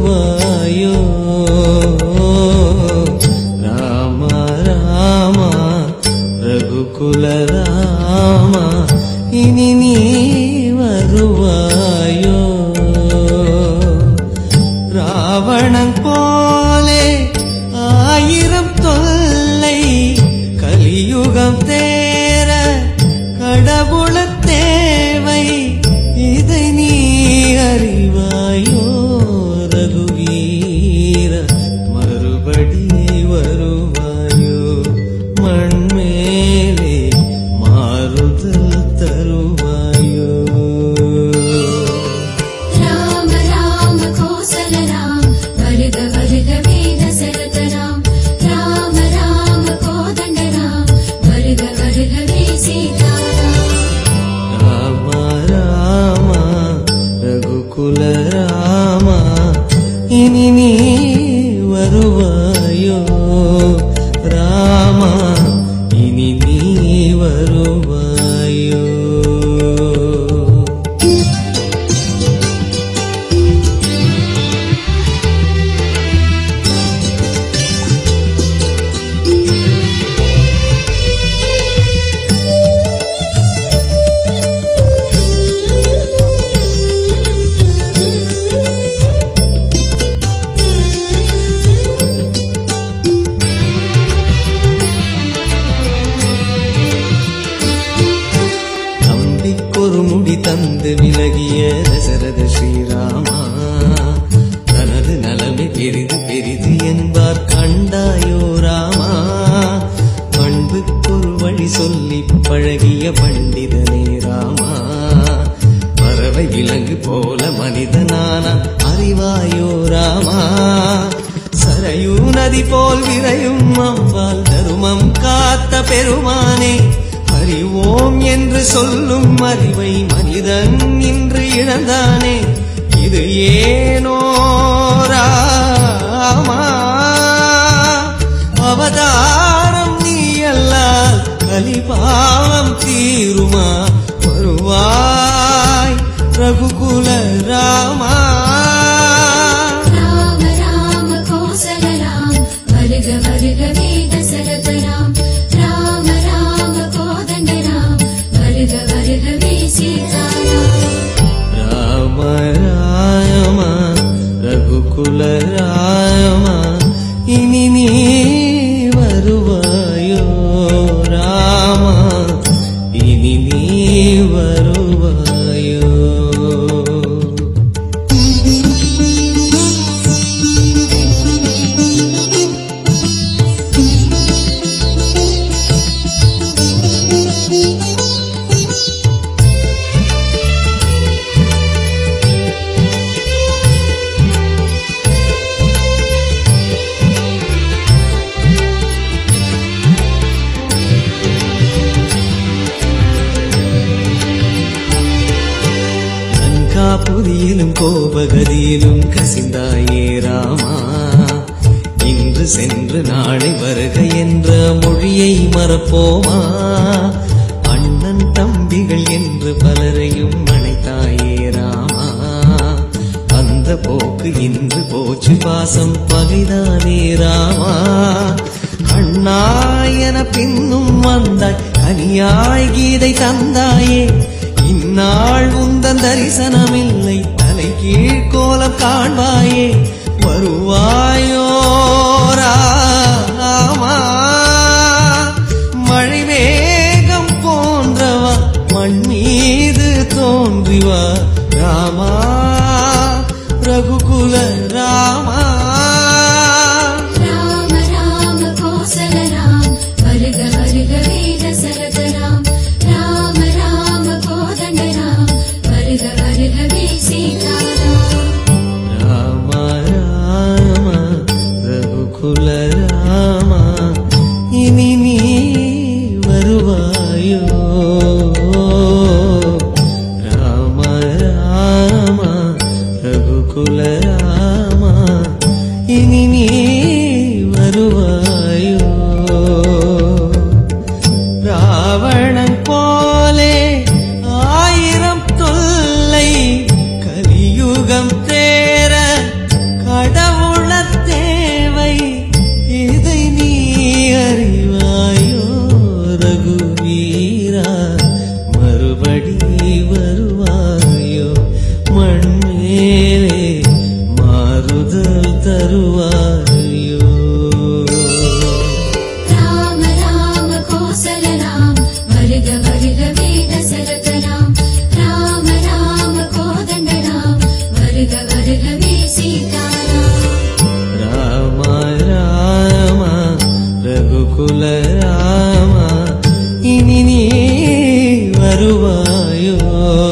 வருவாயோ ராம ராம ரகுகுல ராம இனி நீ வருவாயோ ராவணன் போலே ஆயிரம் தொல்லை கலியுகம் தேர கடவுள தேவை இதை நீ அறிவாயோ ரகுவீர மறுபடி வருவாயோ மண்மேலே மாறுதல் தருவாயோ ராம ராம கோசல ராம் வருக வருக வேத சரத ராம் ராம ராம கோதண்ட ராம் வருக வருக வே சீதா ராம ராம ரகுகுல ராம இனி நீ வருவாயோ ராம இனி நீ வருவாயோ ஒரு முடி தந்து விலகிய தசரத ஸ்ரீராமா தனது நலமே பெரிது பெரிது என்பார் கண்டாயோ ராமா பண்புக்கொரு வழி சொல்லி பழகிய பண்டிதனே ராமா பறவை விலங்கு போல மனிதனான அறிவாயோ ராமா சரையூ நதி போல் விரையும் அம்பால் தருமம் காத்த பெருமானே அறிவோம் என்று சொல்லும் அறிவை மனிதன் இன்று இழந்தானே இது ஏனோ ராமா அவதாரம் நீ அல்லால் கலிபாவம் தீருமா வருவாய் ரகுகுல ராமா ராம ராம கோசல ராம் வருக வருக வேத சரத ராம் ராம ராம கோதண்ட ராம் வருக வருக வே சீதா ராம ராம ரகுகுல ராம இனி நீ வருவாயோ ராம இனி நீ வருவாயோ புதியிலும் கோபகதியிலும் கசிந்தாயே ராமா இன்று சென்று நாளை வருக என்ற மொழியை மறப்போமா அண்ணன் தம்பிகள் என்று பலரையும் அழைத்தாயே ராமா அந்த போக்கு இன்று போச்சு பாசம் பகைதானே ராமா கண்ணாயன பின்னும் வந்தாய் கனியாய் கீதை தந்தாயே இந்நாள் உந்தன் தரிசனமில்லை தலை கீழ் கோலம் காண்பாயே வருவாயோ ராமா மழை வேகம் போன்றவா மண் மீது தோன்றிவா ராமா ரகுகுல ராமா ராம ராம கோசல ராம் வருக வருக வேத சரத ராம் ராம ராம கோதண்ட ராம் வருக வருக வே சீதா ராம ராம ரகுகுல ராம இனி நீ வருவாயோ ராம ராம ரகுகுல ராம இனி நீ வருவாயோ ராவணன் போலே ஆயிரம் தொல்லை கலியுகம் தேர ஆறுதல் தருவாயோ. ராம ராம கோசல ராம் வருக வருக வேத சரத ராம். ராம ராம கோதண்ட ராம் வருக வருகவே சீதாராம். ராம ராம ரகுகுல ராம இனி நீ வருவாயோ.